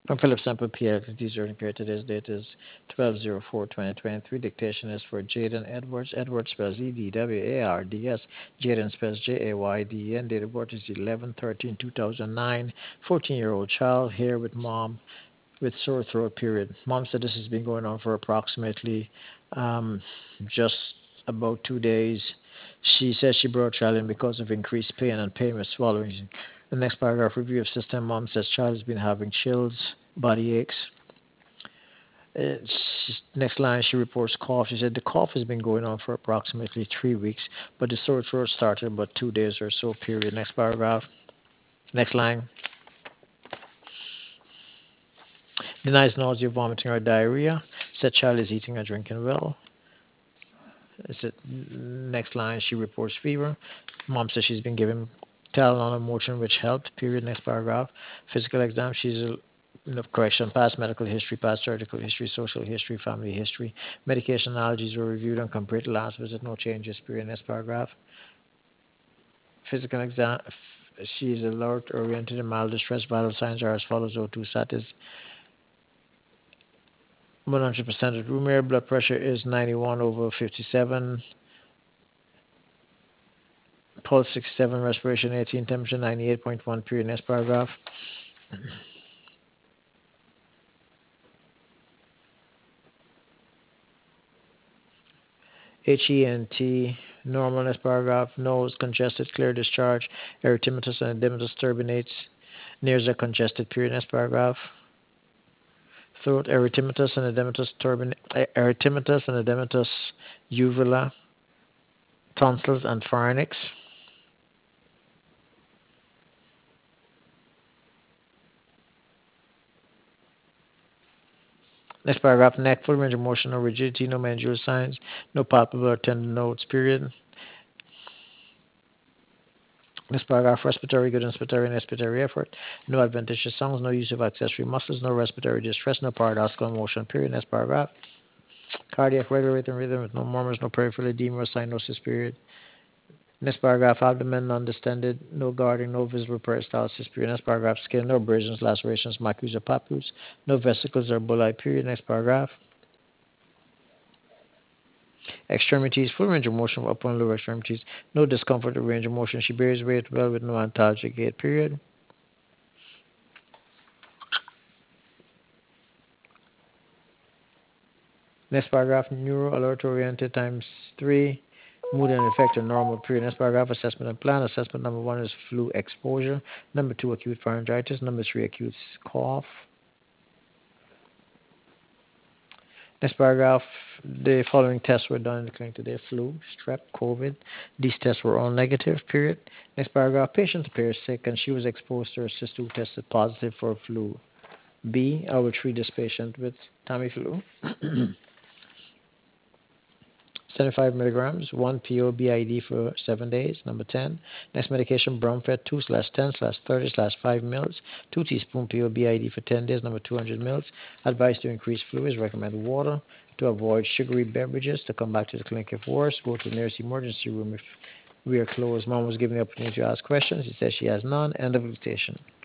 From Philip Sample PLC, urgent care. Today's date is 12/04/2023. Dictation is for Jaden Edwards. Edwards spells Edwards. Jaden spells Jayden. Date of birth is 11/13/2009. 14-year-old child here with mom with sore throat period. Mom said this has been going on for approximately um, just about 2 days. She says she brought child in because of increased pain and pain with swallowing. The next paragraph review of system. Mom says child has been having chills, body aches. Next line, she reports cough. She said the cough has been going on for approximately 3 weeks, but the sore throat started about 2 days or so. Period. Next paragraph. Next line. Denies nausea, vomiting, or diarrhea. Said child is eating and drinking well. Next line, she reports fever. Mom says she's been given Tylenol and Motrin, which helped. Period. Next paragraph. Physical exam. She's correction. Past medical history, past surgical history, social history, family history. Medication allergies were reviewed and compared to last visit. No changes. Period. Next paragraph. Physical exam. She is alert, oriented, and mild distress. Vital signs are as follows: O2 sat is 100% of room air. Blood pressure is 91/57. Pulse 67, respiration 18, temperature 98.1. Period. Next paragraph. HENT, normal. Next paragraph. Nose congested, clear discharge. Erythematous and edematous turbinates. Nares are congested. Period. Next paragraph. Throat erythematous and edematous uvula, tonsils, and pharynx. Next paragraph. Neck, full range of motion, no rigidity, no mandibular signs, no palpable or tender nodes. Period. This paragraph, respiratory good inspiratory and expiratory effort, no adventitious sounds, no use of accessory muscles, no respiratory distress, no paradoxical motion. Period. Next paragraph. Cardiac regular rhythm with no murmurs, no peripheral edema or cyanosis. Period. Next paragraph, abdomen non-distended, no guarding, no visible peristalsis. Period. Next paragraph, skin, no abrasions, lacerations, macules or papules, no vesicles or bullae. Period. Next paragraph. Extremities, full range of motion of upper and lower extremities, no discomfort or range of motion. She bears weight well with no antalgic gait. Period. Next paragraph, neuro alert oriented times 3. Mood and effect are normal. Period. Next paragraph, assessment and plan. Assessment number 1 is flu exposure. Number 2, acute pharyngitis. Number 3, acute cough. Next paragraph, the following tests were done in the clinic today: flu, strep, COVID. These tests were all negative. Period. Next paragraph, patient appears sick and she was exposed to her sister who tested positive for flu. B, I will treat this patient with Tamiflu. 75 milligrams, 1 PO BID for 7 days. Number 10. Next medication, Bromfet 2/10/30/5 mils, 2 teaspoon PO BID for 10 days. Number 200 mils. Advice to increase fluids. Recommend water to avoid sugary beverages. To come back to the clinic if worse. Go to the nearest emergency room if we are closed. Mom was given the opportunity to ask questions. He says she has none. End of dictation.